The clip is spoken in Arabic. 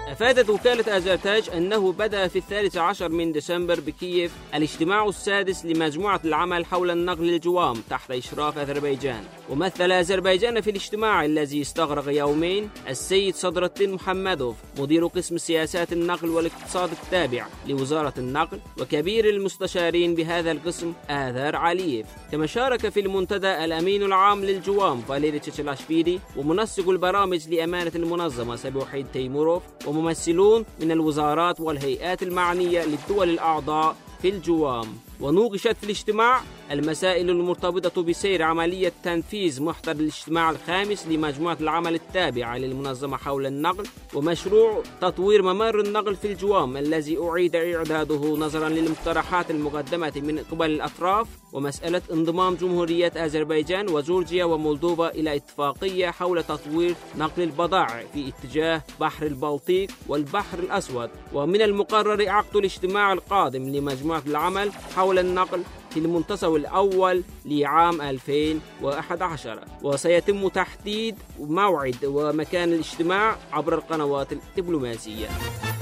أفادت وكالة أزرتاج أنه بدأ في 13 من ديسمبر بكييف الاجتماع السادس لمجموعة العمل حول النقل للجوام تحت إشراف أذربيجان. ومثل أذربيجان في الاجتماع الذي استغرق يومين السيد صدر الدين محمدوف مدير قسم سياسات النقل والاقتصاد التابع لوزارة النقل، وكبير المستشارين بهذا القسم آذار علييف. كما شارك في المنتدى الأمين العام للجوام فاليري تشيلاشفيلي، ومنسق البرامج لأمانة المنظمة سبوحيد تيموروف، وممثلون من الوزارات والهيئات المعنية للدول الأعضاء في الجوام. ونوقشت في الاجتماع المسائل المرتبطة بسير عملية تنفيذ محضر الاجتماع الخامس لمجموعة العمل التابعة للمنظمة حول النقل، ومشروع تطوير ممر النقل في الجوام الذي أعيد إعداده نظرا للمقترحات المقدمة من قبل الأطراف، ومسألة انضمام جمهورية أذربيجان وجورجيا ومولدوفا إلى اتفاقية حول تطوير نقل البضائع في اتجاه بحر البلطيق والبحر الأسود. ومن المقرر عقد الاجتماع القادم لمجموعة العمل حول النقل في المنتصف الأول لعام 2011، وسيتم تحديد موعد ومكان الاجتماع عبر القنوات الدبلوماسية.